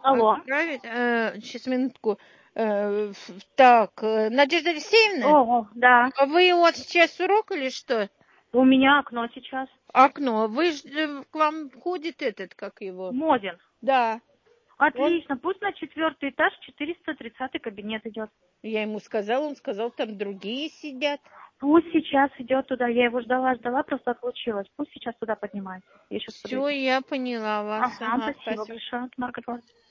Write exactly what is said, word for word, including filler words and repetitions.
Алло. отправить. Э, сейчас, минутку. Э, ф- так, э, Надежда Алексеевна, О, да. а вы у вас сейчас урок или что? У меня окно сейчас. Окно. Вы ж, э, к вам ходит этот, как его? Модин. Да. Он, Отлично. Пусть на четвертый этаж, четыреста тридцатый кабинет идет. я ему сказала, он сказал, там другие сидят. Пусть сейчас идет туда. Я его ждала, ждала, просто отлучилась. Пусть сейчас туда поднимается. Я сейчас Все, подойду. я поняла вас. Ага, Ага, спасибо спасибо. большое, Маргаret.